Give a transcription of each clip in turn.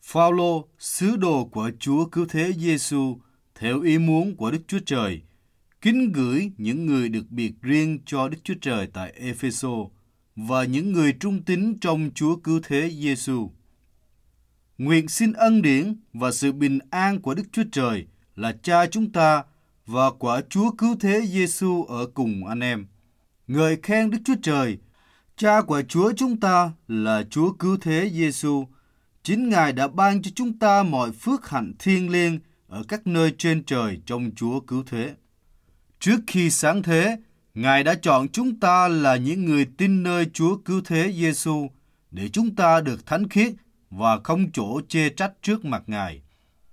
Phao-lô, sứ đồ của Chúa Cứu Thế Giêsu theo ý muốn của Đức Chúa Trời, kính gửi những người được biệt riêng cho Đức Chúa Trời tại Ê-phê-sô và những người trung tín trong Chúa Cứu Thế Giêsu. Nguyện xin ân điển và sự bình an của Đức Chúa Trời là Cha chúng ta và của Chúa Cứu Thế Giêsu ở cùng anh em. Ngợi khen Đức Chúa Trời, Cha của Chúa chúng ta là Chúa Cứu Thế Giêsu. Chính Ngài đã ban cho chúng ta mọi phước hạnh thiêng liêng ở các nơi trên trời trong Chúa Cứu Thế. Trước khi sáng thế, Ngài đã chọn chúng ta là những người tin nơi Chúa Cứu Thế Giêsu để chúng ta được thánh khiết và không chỗ chê trách trước mặt Ngài.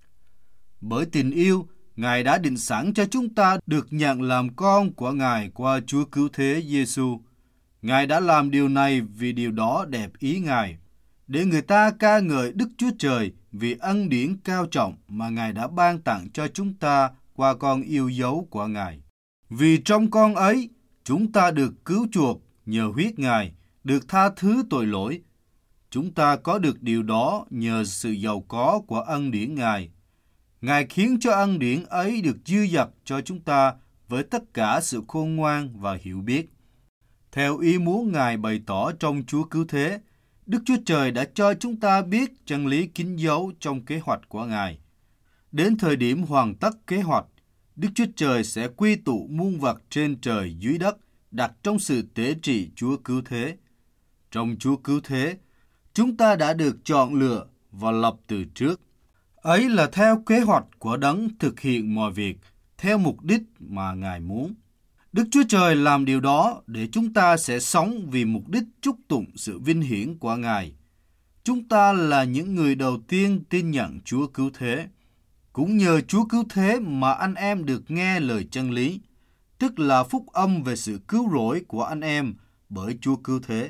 Bởi tình yêu, Ngài đã định sẵn cho chúng ta được nhận làm con của Ngài qua Chúa Cứu Thế Giêsu. Ngài đã làm điều này vì điều đó đẹp ý Ngài, để người ta ca ngợi Đức Chúa Trời vì ân điển cao trọng mà Ngài đã ban tặng cho chúng ta qua con yêu dấu của Ngài. Vì trong con ấy, chúng ta được cứu chuộc nhờ huyết Ngài, được tha thứ tội lỗi. Chúng ta có được điều đó nhờ sự giàu có của ân điển Ngài. Ngài khiến cho ân điển ấy được dư dật cho chúng ta với tất cả sự khôn ngoan và hiểu biết. Theo ý muốn Ngài bày tỏ trong Chúa Cứu Thế, Đức Chúa Trời đã cho chúng ta biết chân lý kín dấu trong kế hoạch của Ngài. Đến thời điểm hoàn tất kế hoạch, Đức Chúa Trời sẽ quy tụ muôn vật trên trời dưới đất, đặt trong sự tế trị Chúa Cứu Thế. Trong Chúa Cứu Thế, chúng ta đã được chọn lựa và lập từ trước. Ấy là theo kế hoạch của Đấng thực hiện mọi việc, theo mục đích mà Ngài muốn. Đức Chúa Trời làm điều đó để chúng ta sẽ sống vì mục đích chúc tụng sự vinh hiển của Ngài. Chúng ta là những người đầu tiên tin nhận Chúa Cứu Thế. Cũng nhờ Chúa Cứu Thế mà anh em được nghe lời chân lý, tức là phúc âm về sự cứu rỗi của anh em bởi Chúa Cứu Thế.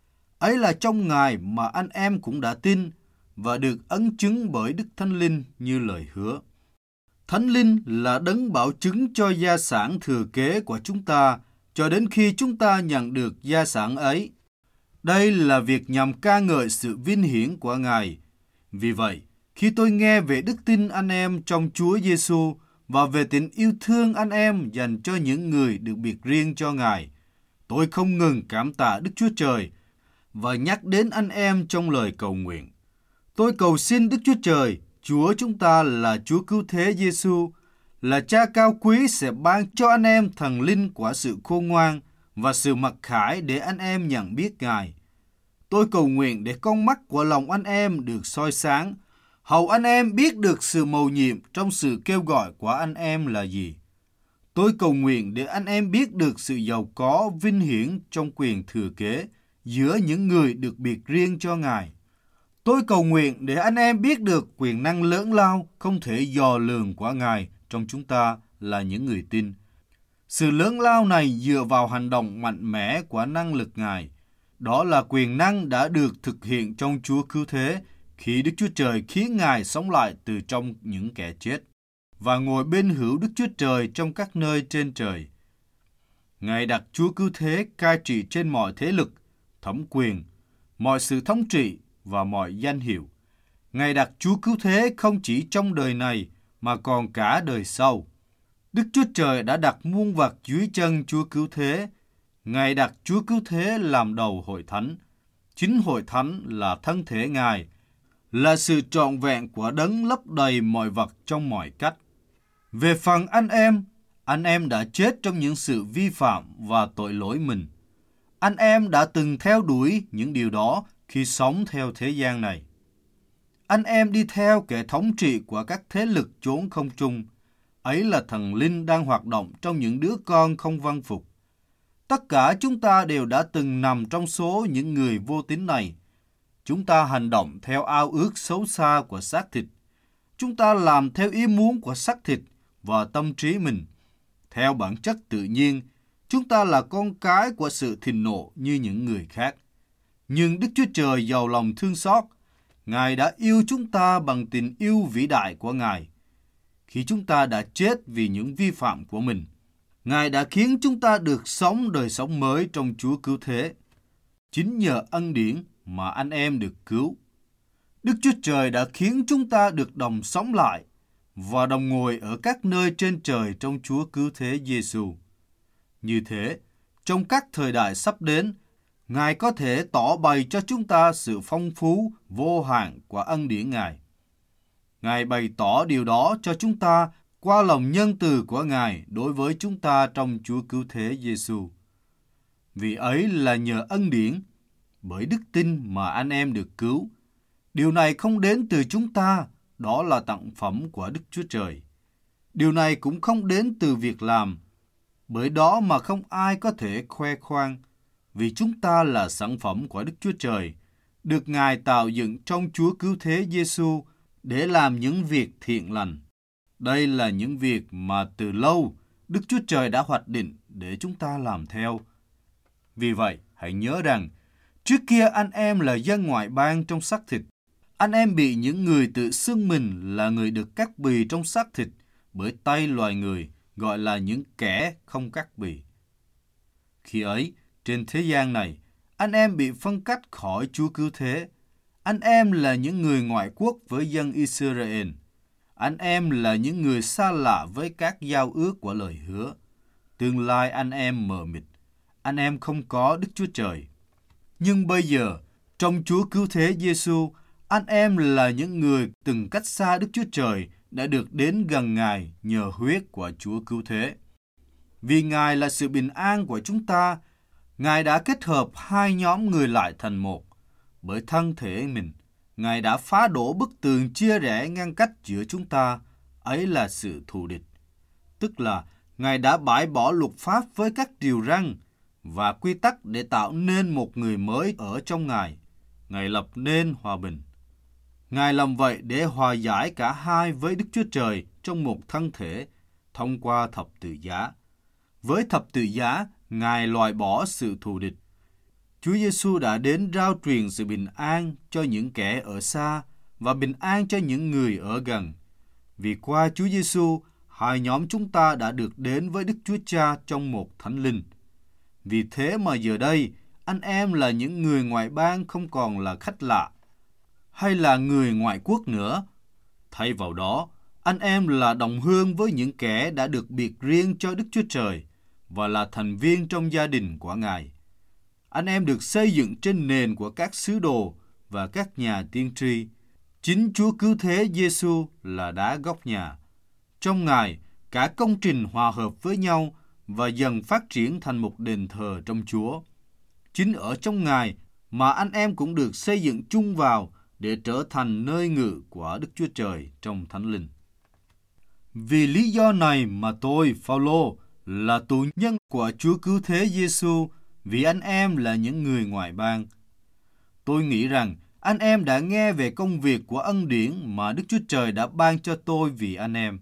Ấy là trong Ngài mà anh em cũng đã tin và được ấn chứng bởi Đức Thánh Linh như lời hứa. Thánh Linh là đấng bảo chứng cho gia sản thừa kế của chúng ta cho đến khi chúng ta nhận được gia sản ấy. Đây là việc nhằm ca ngợi sự vinh hiển của Ngài. Vì vậy, khi tôi nghe về đức tin anh em trong Chúa Giêsu và về tình yêu thương anh em dành cho những người được biệt riêng cho Ngài, tôi không ngừng cảm tạ Đức Chúa Trời và nhắc đến anh em trong lời cầu nguyện. Tôi cầu xin Đức Chúa Trời, Chúa chúng ta là Chúa Cứu Thế Giêsu, là Cha cao quý sẽ ban cho anh em thần linh của sự khôn ngoan và sự mặc khải để anh em nhận biết Ngài. Tôi cầu nguyện để con mắt của lòng anh em được soi sáng, hầu anh em biết được sự mầu nhiệm trong sự kêu gọi của anh em là gì. Tôi cầu nguyện để anh em biết được sự giàu có vinh hiển trong quyền thừa kế giữa những người được biệt riêng cho Ngài. Tôi cầu nguyện để anh em biết được quyền năng lớn lao không thể dò lường của Ngài trong chúng ta là những người tin. Sự lớn lao này dựa vào hành động mạnh mẽ của năng lực Ngài. Đó là quyền năng đã được thực hiện trong Chúa Cứu Thế khi Đức Chúa Trời khiến Ngài sống lại từ trong những kẻ chết và ngồi bên hữu Đức Chúa Trời trong các nơi trên trời. Ngài đặt Chúa Cứu Thế cai trị trên mọi thế lực, thẩm quyền, mọi sự thống trị và mọi danh hiệu. Ngài đặt Chúa Cứu Thế không chỉ trong đời này mà còn cả đời sau. Đức Chúa Trời đã đặt muôn vật dưới chân Chúa Cứu Thế. Ngài đặt Chúa Cứu Thế làm đầu hội thánh. Chính hội thánh là thân thể Ngài, là sự trọn vẹn của đấng lấp đầy mọi vật trong mọi cách. Về phần anh em đã chết trong những sự vi phạm và tội lỗi mình. Anh em đã từng theo đuổi những điều đó khi sống theo thế gian này. Anh em đi theo kẻ thống trị của các thế lực chốn không trung. Ấy là thần linh đang hoạt động trong những đứa con không vâng phục. Tất cả chúng ta đều đã từng nằm trong số những người vô tín này. Chúng ta hành động theo ao ước xấu xa của xác thịt. Chúng ta làm theo ý muốn của xác thịt và tâm trí mình. Theo bản chất tự nhiên, chúng ta là con cái của sự thịnh nộ như những người khác. Nhưng Đức Chúa Trời giàu lòng thương xót. Ngài đã yêu chúng ta bằng tình yêu vĩ đại của Ngài. Khi chúng ta đã chết vì những vi phạm của mình, Ngài đã khiến chúng ta được sống đời sống mới trong Chúa Cứu Thế. Chính nhờ ân điển mà anh em được cứu. Đức Chúa Trời đã khiến chúng ta được đồng sống lại và đồng ngồi ở các nơi trên trời trong Chúa Cứu Thế Giêsu. Như thế, trong các thời đại sắp đến, Ngài có thể tỏ bày cho chúng ta sự phong phú, vô hạn của ân điển Ngài. Ngài bày tỏ điều đó cho chúng ta qua lòng nhân từ của Ngài đối với chúng ta trong Chúa Cứu Thế Giêsu. Vì ấy là nhờ ân điển, bởi đức tin mà anh em được cứu. Điều này không đến từ chúng ta, đó là tặng phẩm của Đức Chúa Trời. Điều này cũng không đến từ việc làm, bởi đó mà không ai có thể khoe khoang, vì chúng ta là sản phẩm của Đức Chúa Trời, được Ngài tạo dựng trong Chúa Cứu Thế Giêsu để làm những việc thiện lành. Đây là những việc mà từ lâu Đức Chúa Trời đã hoạch định để chúng ta làm theo. Vì vậy, hãy nhớ rằng, trước kia anh em là dân ngoại bang trong xác thịt. Anh em bị những người tự xưng mình là người được cắt bì trong xác thịt bởi tay loài người, gọi là những kẻ không cắt bì. Khi ấy, trên thế gian này, anh em bị phân cách khỏi Chúa Cứu Thế. Anh em là những người ngoại quốc với dân Israel. Anh em là những người xa lạ với các giao ước của lời hứa. Tương lai anh em mờ mịt. Anh em không có Đức Chúa Trời. Nhưng bây giờ, trong Chúa Cứu Thế Giêsu, anh em là những người từng cách xa Đức Chúa Trời đã được đến gần Ngài nhờ huyết của Chúa Cứu Thế. Vì Ngài là sự bình an của chúng ta, Ngài đã kết hợp hai nhóm người lại thành một. Bởi thân thể mình, Ngài đã phá đổ bức tường chia rẽ ngăn cách giữa chúng ta, ấy là sự thù địch. Tức là Ngài đã bãi bỏ luật pháp với các điều răn và quy tắc để tạo nên một người mới ở trong Ngài. Ngài lập nên hòa bình. Ngài làm vậy để hòa giải cả hai với Đức Chúa Trời trong một thân thể thông qua thập tự giá. Với thập tự giá, Ngài loại bỏ sự thù địch. Chúa Giêsu đã đến rao truyền sự bình an cho những kẻ ở xa và bình an cho những người ở gần. Vì qua Chúa Giêsu, hai nhóm chúng ta đã được đến với Đức Chúa Cha trong một Thánh Linh. Vì thế mà giờ đây, anh em là những người ngoại bang không còn là khách lạ hay là người ngoại quốc nữa. Thay vào đó, anh em là đồng hương với những kẻ đã được biệt riêng cho Đức Chúa Trời và là thành viên trong gia đình của Ngài. Anh em được xây dựng trên nền của các sứ đồ và các nhà tiên tri. Chính Chúa Cứu Thế Giêsu là đá gốc nhà. Trong Ngài, cả công trình hòa hợp với nhau và dần phát triển thành một đền thờ trong Chúa. Chính ở trong Ngài mà anh em cũng được xây dựng chung vào để trở thành nơi ngự của Đức Chúa Trời trong Thánh Linh. Vì lý do này mà tôi, Phao-lô, là tù nhân của Chúa Cứu Thế Giêsu, vì anh em là những người ngoại bang. Tôi nghĩ rằng anh em đã nghe về công việc của ân điển mà Đức Chúa Trời đã ban cho tôi vì anh em.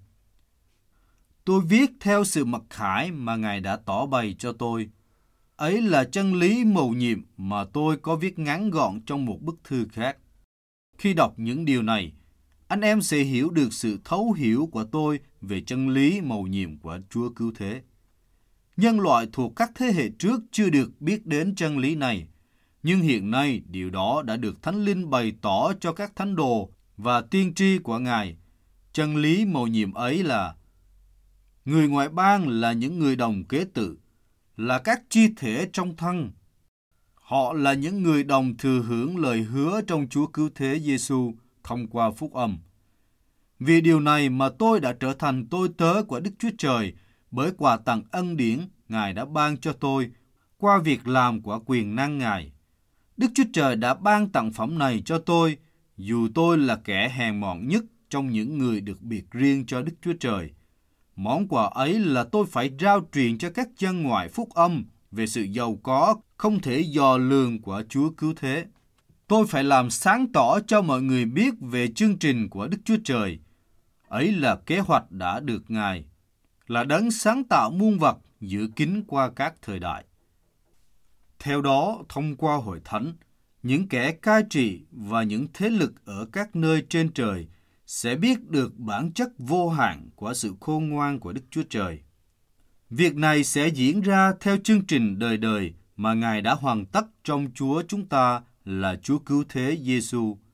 Tôi viết theo sự mặc khải mà Ngài đã tỏ bày cho tôi. Ấy là chân lý mầu nhiệm mà tôi có viết ngắn gọn trong một bức thư khác. Khi đọc những điều này, anh em sẽ hiểu được sự thấu hiểu của tôi về chân lý mầu nhiệm của Chúa Cứu Thế. Nhân loại thuộc các thế hệ trước chưa được biết đến chân lý này, nhưng hiện nay điều đó đã được Thánh Linh bày tỏ cho các thánh đồ và tiên tri của Ngài. Chân lý mầu nhiệm ấy là người ngoại bang là những người đồng kế tự, là các chi thể trong thân. Họ là những người đồng thừa hưởng lời hứa trong Chúa Cứu Thế Giêsu thông qua phúc âm. Vì điều này mà tôi đã trở thành tôi tớ của Đức Chúa Trời bởi quà tặng ân điển Ngài đã ban cho tôi qua việc làm của quyền năng Ngài. Đức Chúa Trời đã ban tặng phẩm này cho tôi, dù tôi là kẻ hèn mọn nhất trong những người được biệt riêng cho Đức Chúa Trời. Món quà ấy là tôi phải rao truyền cho các dân ngoại phúc âm về sự giàu có không thể dò lường của Chúa Cứu Thế. Tôi phải làm sáng tỏ cho mọi người biết về chương trình của Đức Chúa Trời. Ấy là kế hoạch đã được Ngài, là đấng sáng tạo muôn vật giữ kín qua các thời đại. Theo đó, thông qua hội thánh, những kẻ cai trị và những thế lực ở các nơi trên trời sẽ biết được bản chất vô hạn của sự khôn ngoan của Đức Chúa Trời. Việc này sẽ diễn ra theo chương trình đời đời mà Ngài đã hoàn tất trong Chúa chúng ta là Chúa Cứu Thế Giêsu.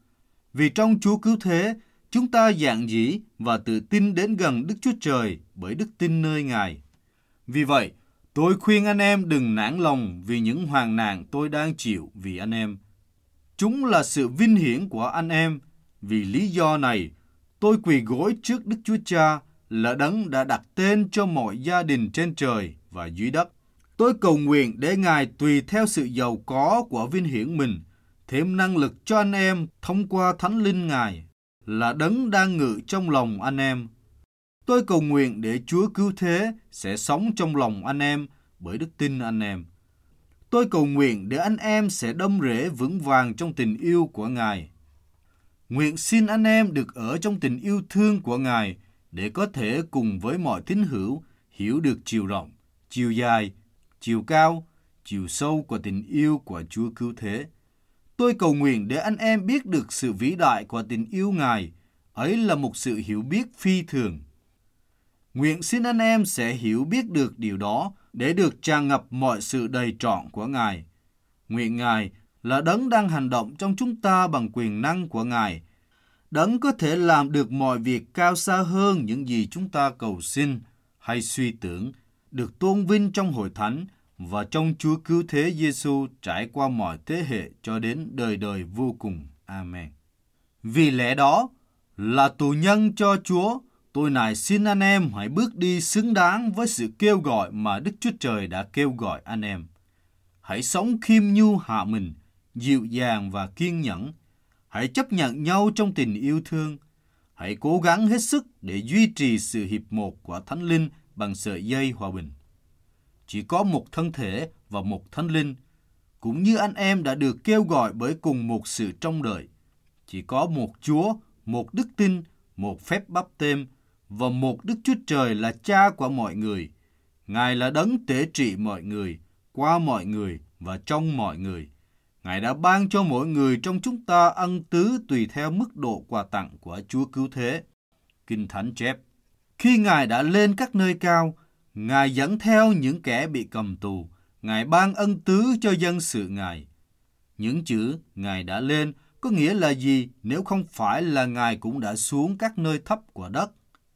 Vì trong Chúa cứu thế, chúng ta giản dĩ và tự tin đến gần Đức Chúa Trời bởi đức tin nơi Ngài. Vì vậy, tôi khuyên anh em đừng nản lòng vì những hoạn nạn tôi đang chịu vì anh em. Chúng là sự vinh hiển của anh em. Vì lý do này, tôi quỳ gối trước Đức Chúa Cha là Đấng đã đặt tên cho mọi gia đình trên trời và dưới đất. Tôi cầu nguyện để Ngài tùy theo sự giàu có của vinh hiển mình, thêm năng lực cho anh em thông qua Thánh Linh Ngài, là Đấng đang ngự trong lòng anh em. Tôi cầu nguyện để Chúa cứu thế sẽ sống trong lòng anh em bởi đức tin anh em. Tôi cầu nguyện để anh em sẽ đâm rễ vững vàng trong tình yêu của Ngài. Nguyện xin anh em được ở trong tình yêu thương của Ngài để có thể cùng với mọi tín hữu hiểu được chiều rộng, chiều dài, chiều cao, chiều sâu của tình yêu của Chúa cứu thế. Tôi cầu nguyện để anh em biết được sự vĩ đại của tình yêu Ngài, ấy là một sự hiểu biết phi thường. Nguyện xin anh em sẽ hiểu biết được điều đó để được tràn ngập mọi sự đầy trọn của Ngài. Nguyện Ngài là Đấng đang hành động trong chúng ta bằng quyền năng của Ngài. Đấng có thể làm được mọi việc cao xa hơn những gì chúng ta cầu xin hay suy tưởng, được tôn vinh trong hội thánh và trong Chúa cứu thế Giêsu trải qua mọi thế hệ cho đến đời đời vô cùng. Amen. Vì lẽ đó, là tù nhân cho Chúa, tôi nài xin anh em hãy bước đi xứng đáng với sự kêu gọi mà Đức Chúa Trời đã kêu gọi anh em. Hãy sống khiêm nhu hạ mình, dịu dàng và kiên nhẫn. Hãy chấp nhận nhau trong tình yêu thương. Hãy cố gắng hết sức để duy trì sự hiệp một của Thánh Linh bằng sợi dây hòa bình. Chỉ có một thân thể và một Thánh Linh, cũng như anh em đã được kêu gọi bởi cùng một sự trông đợi. Chỉ có một Chúa, một đức tin, một phép báp têm và một Đức Chúa Trời là Cha của mọi người. Ngài là Đấng tế trị mọi người, qua mọi người và trong mọi người. Ngài đã ban cho mỗi người trong chúng ta ân tứ tùy theo mức độ quà tặng của Chúa cứu thế. Kinh Thánh chép: Khi Ngài đã lên các nơi cao, Ngài dẫn theo những kẻ bị cầm tù. Ngài ban ân tứ cho dân sự Ngài. Những chữ Ngài đã lên có nghĩa là gì nếu không phải là Ngài cũng đã xuống các nơi thấp của đất?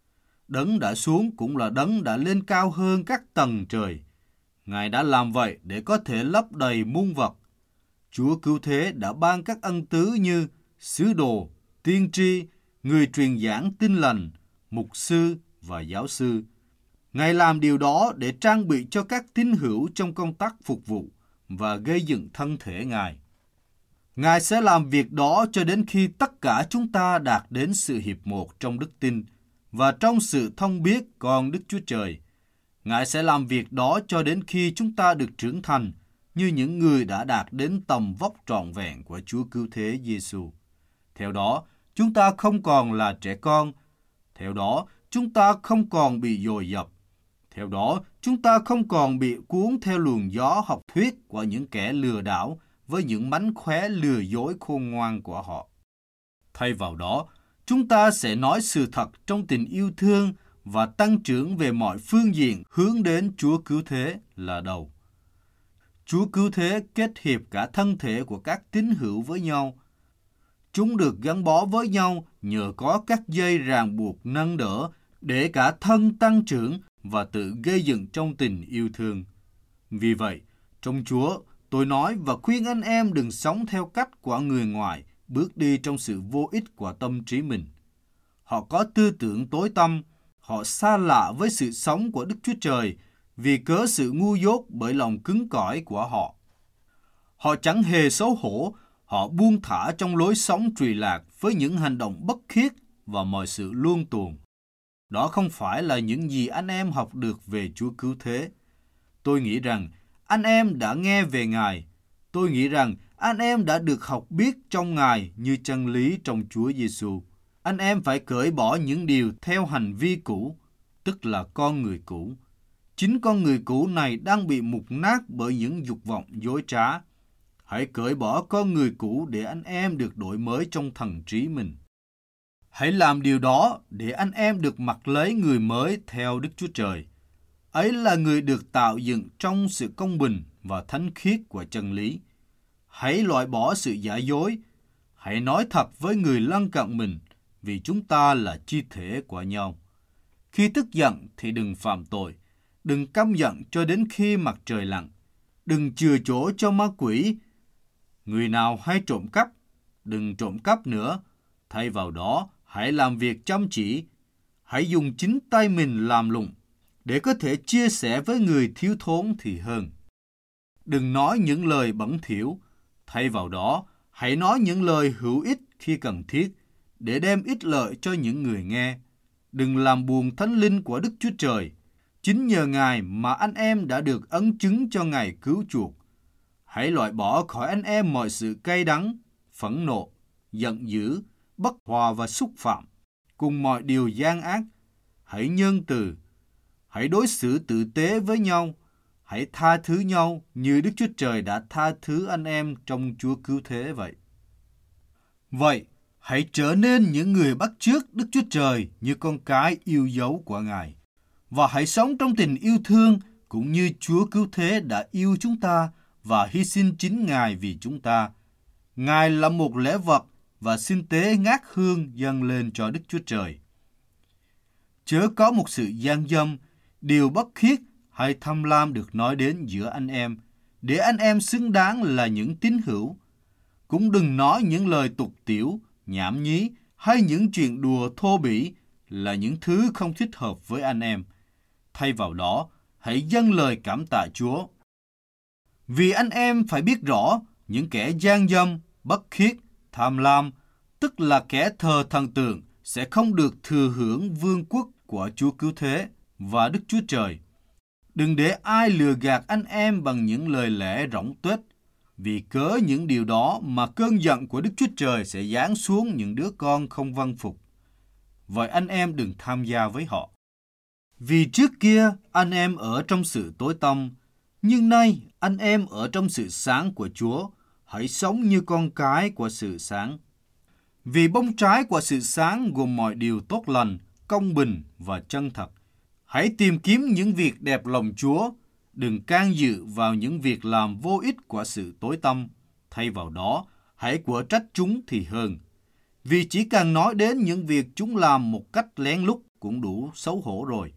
Đấng đã xuống cũng là Đấng đã lên cao hơn các tầng trời. Ngài đã làm vậy để có thể lấp đầy muôn vật. Chúa cứu thế đã ban các ân tứ như sứ đồ, tiên tri, người truyền giảng tin lành, mục sư và giáo sư. Ngài làm điều đó để trang bị cho các tín hữu trong công tác phục vụ và gây dựng thân thể Ngài. Ngài sẽ làm việc đó cho đến khi tất cả chúng ta đạt đến sự hiệp một trong đức tin và trong sự thông biết con Đức Chúa Trời. Ngài sẽ làm việc đó cho đến khi chúng ta được trưởng thành như những người đã đạt đến tầm vóc trọn vẹn của Chúa cứu thế Giêsu. Theo đó, chúng ta không còn là trẻ con. Theo đó, chúng ta không còn bị dồn dập. Theo đó, chúng ta không còn bị cuốn theo luồng gió học thuyết của những kẻ lừa đảo với những mánh khóe lừa dối khôn ngoan của họ. Thay vào đó, chúng ta sẽ nói sự thật trong tình yêu thương và tăng trưởng về mọi phương diện hướng đến Chúa cứu thế là đầu. Chúa cứu thế kết hiệp cả thân thể của các tín hữu với nhau. Chúng được gắn bó với nhau nhờ có các dây ràng buộc nâng đỡ để cả thân tăng trưởng và tự gây dựng trong tình yêu thương. Vì vậy, trong Chúa, tôi nói và khuyên anh em đừng sống theo cách của người ngoài, bước đi trong sự vô ích của tâm trí mình. Họ có tư tưởng tối tăm, họ xa lạ với sự sống của Đức Chúa Trời vì cớ sự ngu dốt bởi lòng cứng cỏi của họ. Họ chẳng hề xấu hổ, họ buông thả trong lối sống trụy lạc với những hành động bất khiết và mọi sự luông tuồng. Đó không phải là những gì anh em học được về Chúa cứu thế. Tôi nghĩ rằng anh em đã nghe về Ngài. Tôi nghĩ rằng anh em đã được học biết trong Ngài như chân lý trong Chúa Giêsu. Anh em phải cởi bỏ những điều theo hành vi cũ, tức là con người cũ. Chính con người cũ này đang bị mục nát bởi những dục vọng dối trá. Hãy cởi bỏ con người cũ để anh em được đổi mới trong thần trí mình. Hãy làm điều đó để anh em được mặc lấy người mới theo Đức Chúa Trời. Ấy là người được tạo dựng trong sự công bình và thánh khiết của chân lý. Hãy loại bỏ sự giả dối. Hãy nói thật với người lân cận mình, vì chúng ta là chi thể của nhau. Khi tức giận thì đừng phạm tội, đừng căm giận cho đến khi mặt trời lặn, đừng chừa chỗ cho ma quỷ. Người nào hay trộm cắp, đừng trộm cắp nữa, thay vào đó hãy làm việc chăm chỉ. Hãy dùng chính tay mình làm lụng, để có thể chia sẻ với người thiếu thốn thì hơn. Đừng nói những lời bẩn thỉu, thay vào đó hãy nói những lời hữu ích khi cần thiết, để đem ích lợi cho những người nghe. Đừng làm buồn Thánh Linh của Đức Chúa Trời. Chính nhờ Ngài mà anh em đã được ấn chứng cho Ngài cứu chuộc. Hãy loại bỏ khỏi anh em mọi sự cay đắng, phẫn nộ, giận dữ, bất hòa và xúc phạm, cùng mọi điều gian ác. Hãy nhân từ, hãy đối xử tử tế với nhau, hãy tha thứ nhau như Đức Chúa Trời đã tha thứ anh em trong Chúa cứu thế vậy. Vậy, hãy trở nên những người bắt chước Đức Chúa Trời như con cái yêu dấu của Ngài. Và hãy sống trong tình yêu thương cũng như Chúa cứu thế đã yêu chúng ta và hy sinh chính Ngài vì chúng ta. Ngài là một lễ vật và xin tế ngát hương dâng lên cho Đức Chúa Trời. Chớ có một sự gian dâm, điều bất khiết hay tham lam được nói đến giữa anh em, để anh em xứng đáng là những tín hữu. Cũng đừng nói những lời tục tĩu, nhảm nhí hay những chuyện đùa thô bỉ là những thứ không thích hợp với anh em. Thay vào đó, hãy dâng lời cảm tạ Chúa. Vì anh em phải biết rõ, những kẻ gian dâm, bất khiết, tham lam, tức là kẻ thờ thần tượng, sẽ không được thừa hưởng vương quốc của Chúa cứu thế và Đức Chúa Trời. Đừng để ai lừa gạt anh em bằng những lời lẽ rỗng tuếch, vì cớ những điều đó mà cơn giận của Đức Chúa Trời sẽ giáng xuống những đứa con không vâng phục. Vậy anh em đừng tham gia với họ. Vì trước kia anh em ở trong sự tối tăm, nhưng nay anh em ở trong sự sáng của Chúa. Hãy sống như con cái của sự sáng. Vì bông trái của sự sáng gồm mọi điều tốt lành, công bình và chân thật. Hãy tìm kiếm những việc đẹp lòng Chúa, đừng can dự vào những việc làm vô ích của sự tối tăm. Thay vào đó, hãy quở trách chúng thì hơn. Vì chỉ cần nói đến những việc chúng làm một cách lén lút cũng đủ xấu hổ rồi.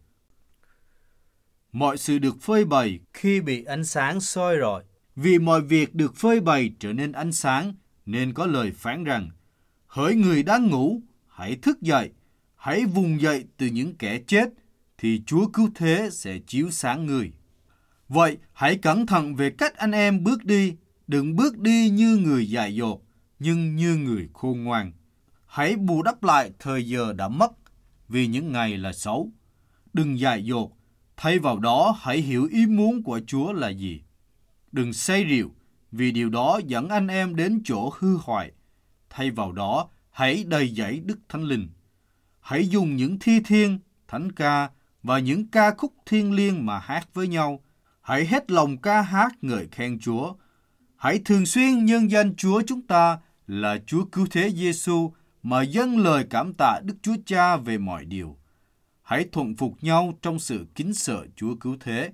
Mọi sự được phơi bày khi bị ánh sáng soi rọi. Vì mọi việc được phơi bày trở nên ánh sáng, nên có lời phán rằng: hỡi người đang ngủ, hãy thức dậy, hãy vùng dậy từ những kẻ chết, thì Chúa cứu thế sẽ chiếu sáng người. Vậy hãy cẩn thận về cách anh em bước đi, đừng bước đi như người dại dột, nhưng như người khôn ngoan. Hãy bù đắp lại thời giờ đã mất, vì những ngày là xấu. Đừng dại dột, thay vào đó hãy hiểu ý muốn của Chúa là gì. Đừng say rượu, vì điều đó dẫn anh em đến chỗ hư hoại. Thay vào đó, hãy đầy dẫy Đức Thánh Linh. Hãy dùng những thi thiên, thánh ca và những ca khúc thiêng liêng mà hát với nhau. Hãy hết lòng ca hát ngợi khen Chúa. Hãy thường xuyên nhân danh Chúa chúng ta là Chúa cứu thế Giêsu mà dâng lời cảm tạ Đức Chúa Cha về mọi điều. Hãy thuận phục nhau trong sự kính sợ Chúa cứu thế.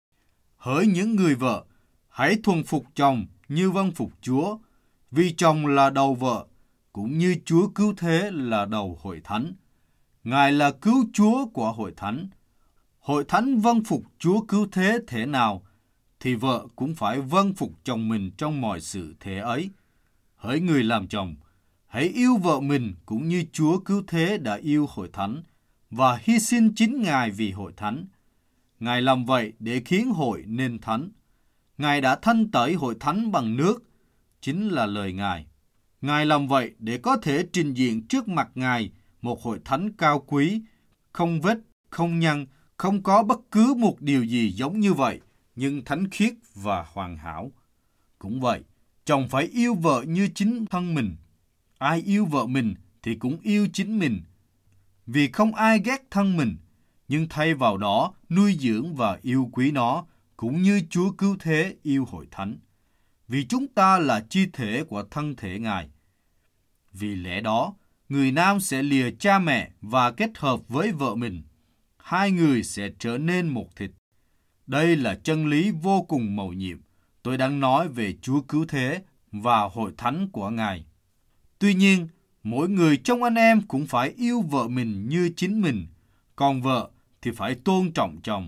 Hỡi những người vợ, hãy thuần phục chồng như vâng phục Chúa, vì chồng là đầu vợ, cũng như Chúa cứu thế là đầu hội thánh. Ngài là cứu Chúa của hội thánh. Hội thánh vâng phục Chúa cứu thế thế nào, thì vợ cũng phải vâng phục chồng mình trong mọi sự thế ấy. Hỡi người làm chồng, hãy yêu vợ mình cũng như Chúa cứu thế đã yêu hội thánh, và hy sinh chính Ngài vì hội thánh. Ngài làm vậy để khiến hội nên thánh. Ngài đã thanh tẩy hội thánh bằng nước, chính là lời Ngài. Ngài làm vậy để có thể trình diện trước mặt Ngài một hội thánh cao quý, không vết, không nhăn, không có bất cứ một điều gì giống như vậy, nhưng thánh khiết và hoàn hảo. Cũng vậy, chồng phải yêu vợ như chính thân mình. Ai yêu vợ mình thì cũng yêu chính mình. Vì không ai ghét thân mình, nhưng thay vào đó nuôi dưỡng và yêu quý nó, cũng như Chúa cứu thế yêu hội thánh. Vì chúng ta là chi thể của thân thể Ngài. Vì lẽ đó, người nam sẽ lìa cha mẹ và kết hợp với vợ mình. Hai người sẽ trở nên một thịt. Đây là chân lý vô cùng mầu nhiệm. Tôi đang nói về Chúa cứu thế và hội thánh của Ngài. Tuy nhiên, mỗi người trong anh em cũng phải yêu vợ mình như chính mình, còn vợ thì phải tôn trọng chồng.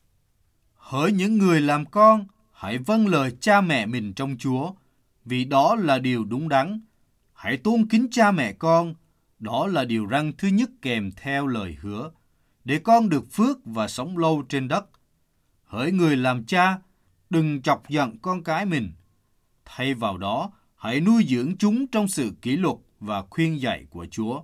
Hỡi những người làm con, hãy vâng lời cha mẹ mình trong Chúa, vì đó là điều đúng đắn. Hãy tôn kính cha mẹ con, đó là điều răn thứ nhất kèm theo lời hứa, để con được phước và sống lâu trên đất. Hỡi người làm cha, đừng chọc giận con cái mình. Thay vào đó, hãy nuôi dưỡng chúng trong sự kỷ luật và khuyên dạy của Chúa.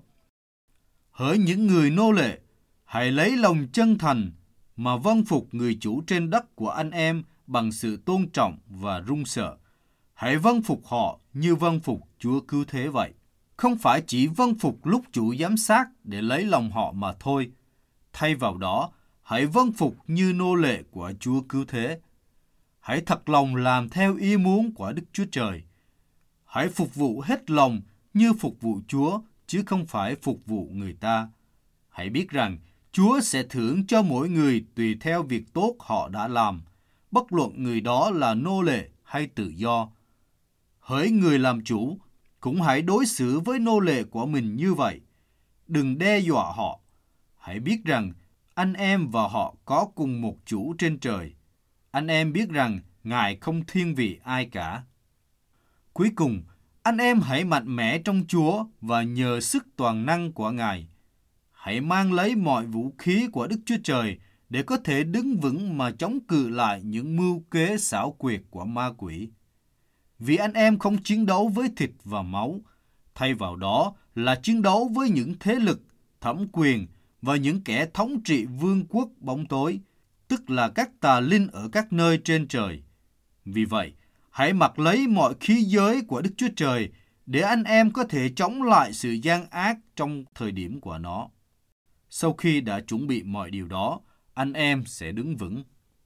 Hỡi những người nô lệ, hãy lấy lòng chân thành mà vâng phục người chủ trên đất của anh em bằng sự tôn trọng và run sợ. Hãy vâng phục họ như vâng phục Chúa Cứu Thế vậy. Không phải chỉ vâng phục lúc chủ giám sát để lấy lòng họ mà thôi. Thay vào đó, hãy vâng phục như nô lệ của Chúa Cứu Thế. Hãy thật lòng làm theo ý muốn của Đức Chúa Trời. Hãy phục vụ hết lòng như phục vụ Chúa, chứ không phải phục vụ người ta. Hãy biết rằng Chúa sẽ thưởng cho mỗi người tùy theo việc tốt họ đã làm, bất luận người đó là nô lệ hay tự do. Hỡi người làm chủ, cũng hãy đối xử với nô lệ của mình như vậy. Đừng đe dọa họ. Hãy biết rằng anh em và họ có cùng một chủ trên trời. Anh em biết rằng Ngài không thiên vị ai cả. Cuối cùng, anh em hãy mạnh mẽ trong Chúa và nhờ sức toàn năng của Ngài. Hãy mang lấy mọi vũ khí của Đức Chúa Trời để có thể đứng vững mà chống cự lại những mưu kế xảo quyệt của ma quỷ. Vì anh em không chiến đấu với thịt và máu, thay vào đó là chiến đấu với những thế lực, thẩm quyền và những kẻ thống trị vương quốc bóng tối, tức là các tà linh ở các nơi trên trời. Vì vậy, hãy mặc lấy mọi khí giới của Đức Chúa Trời để anh em có thể chống lại sự gian ác trong thời điểm của nó. Sau khi đã chuẩn bị mọi điều đó, anh em sẽ đứng vững.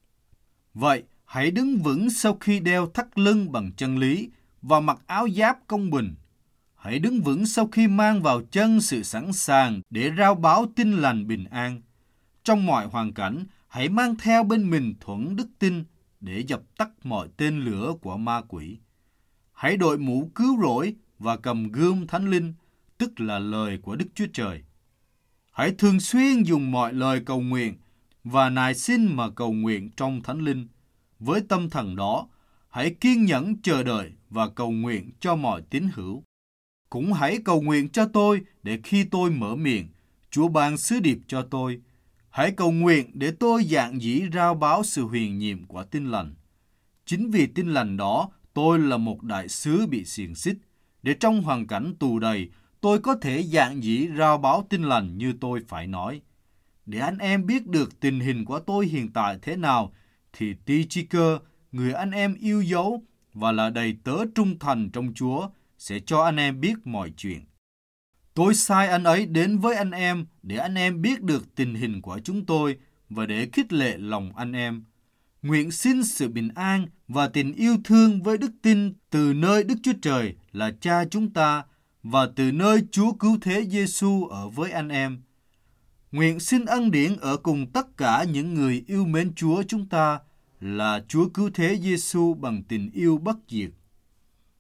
Vậy, hãy đứng vững sau khi đeo thắt lưng bằng chân lý và mặc áo giáp công bình. Hãy đứng vững sau khi mang vào chân sự sẵn sàng để rao báo tin lành bình an. Trong mọi hoàn cảnh, hãy mang theo bên mình thuẫn đức tin để dập tắt mọi tên lửa của ma quỷ. Hãy đội mũ cứu rỗi và cầm gươm thánh linh, tức là lời của Đức Chúa Trời. Hãy thường xuyên dùng mọi lời cầu nguyện và nài xin mà cầu nguyện trong thánh linh. Với tâm thần đó, hãy kiên nhẫn chờ đợi và cầu nguyện cho mọi tín hữu. Cũng hãy cầu nguyện cho tôi để khi tôi mở miệng, Chúa ban sứ điệp cho tôi. Hãy cầu nguyện để tôi dạn dĩ rao báo sự huyền nhiệm của tin lành. Chính vì tin lành đó, tôi là một đại sứ bị xiềng xích, để trong hoàn cảnh tù đầy, tôi có thể dạn dĩ rao báo tin lành như tôi phải nói. Để anh em biết được tình hình của tôi hiện tại thế nào, thì Tychicus, người anh em yêu dấu và là đầy tớ trung thành trong Chúa, sẽ cho anh em biết mọi chuyện. Tôi sai anh ấy đến với anh em để anh em biết được tình hình của chúng tôi và để khích lệ lòng anh em. Nguyện xin sự bình an và tình yêu thương với đức tin từ nơi Đức Chúa Trời là Cha chúng ta và từ nơi Chúa Cứu Thế Giêsu ở với anh em. Nguyện xin ân điển ở cùng tất cả những người yêu mến Chúa chúng ta là Chúa Cứu Thế Giêsu bằng tình yêu bất diệt.